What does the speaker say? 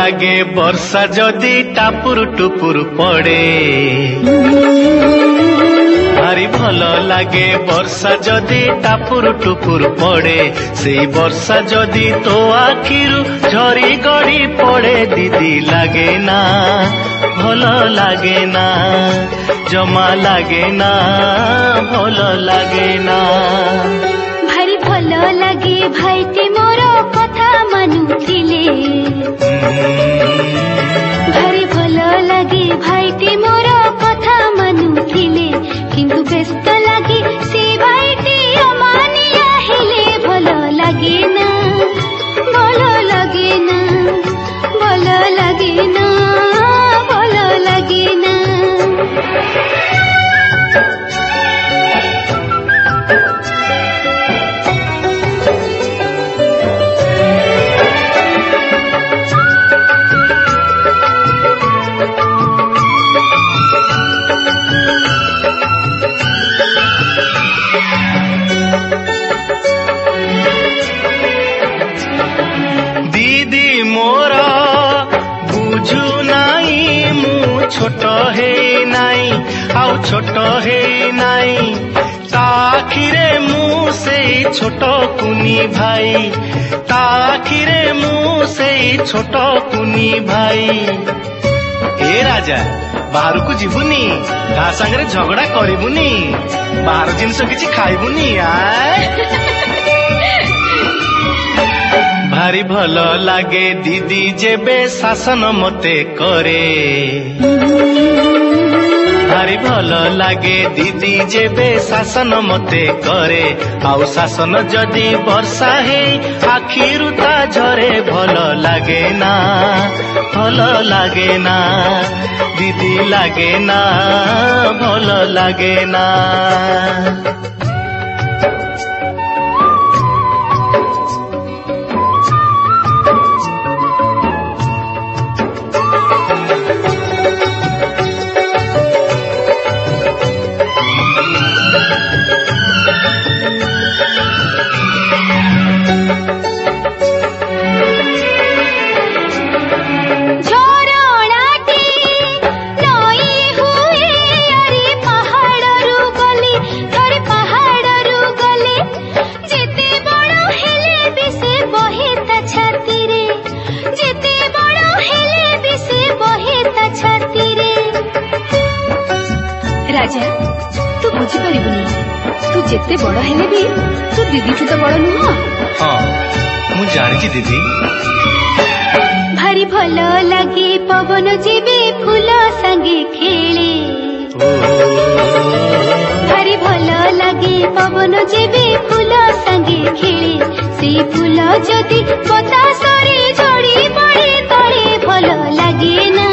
लागे वर्षा जदि टापुर टुपुर पड़े भारी भल लागे वर्षा जदि टापुर टुपुर पड़े से वर्षा जदि तो आखिरु झरी गड़ी पड़े दीदी लागे ना भल लागे ना जमा लागे ना भल लागे ना भारी भल लागे भाईटी मोर कथा मानुथिले भारी भल लागे भाईटी मोर कथा मानुथिले किंतु व्यस्त लागे से भाईटी अमानिया हेले भल लागे ना भल लागे ना भल लागे ना भल लागे ना छोट हे नाई आउ छोट हे नाई ताखिरे मु से छोट कुनी भाई ताखिरे मु से छोट कुनी भाई ए राजा बाहर को जीवुनी ता संगे झगड़ा करिबुनी बाहर जिनस किछि खाइबुनी भारी भल लागे दीदी जेबे शासन मते करे भारी भल लागे दीदी जेबे शासन मते करे आउ शासन जदि वर्षा हे आखिरु ता झरे भल लागे ना भल लागे ना दीदी लागे ना भल लागे ना राजा तू बुझी पारिबुनी तू जेते बड़ हेले भी तू दीदी ठू तो बड़ नुह हाँ मु जानी दीदी भारी भल लागे पवन जेबे फूल संगे खेले भारी भल लागे पवन जेबे फूल संगे खेले से फूल जदि बतासरे झड़ी पड़े तले भल लागे ना